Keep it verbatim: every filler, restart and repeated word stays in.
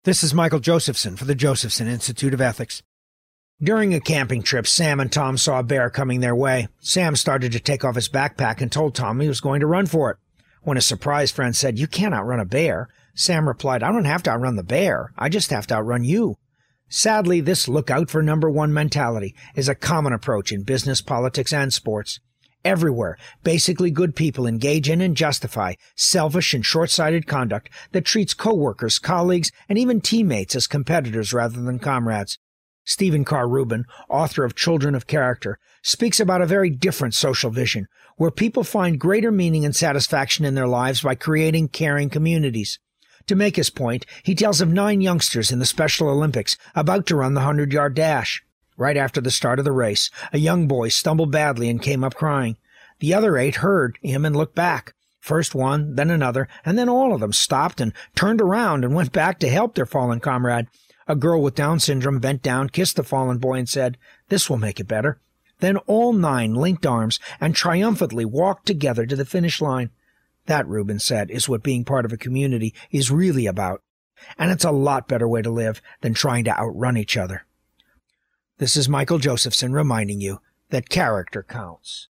This is Michael Josephson for the Josephson Institute of Ethics. During a camping trip, Sam and Tom saw a bear coming their way. Sam started to take off his backpack and told Tom he was going to run for it. When a surprised friend said, "You can't outrun a bear," Sam replied, "I don't have to outrun the bear. I just have to outrun you." Sadly, this look out for number one mentality is a common approach in business, politics, and sports. Everywhere, basically good people engage in and justify selfish and short-sighted conduct that treats co-workers, colleagues, and even teammates as competitors rather than comrades. Stephen Carr Rubin, author of Children of Character, speaks about a very different social vision, where people find greater meaning and satisfaction in their lives by creating caring communities. To make his point, he tells of nine youngsters in the Special Olympics about to run the hundred-yard dash. Right after the start of the race, a young boy stumbled badly and came up crying. The other eight heard him and looked back. First one, then another, and then all of them stopped and turned around and went back to help their fallen comrade. A girl with Down syndrome bent down, kissed the fallen boy, and said, "This will make it better." Then all nine linked arms and triumphantly walked together to the finish line. That, Rubin said, is what being part of a community is really about. And it's a lot better way to live than trying to outrun each other. This is Michael Josephson reminding you that character counts.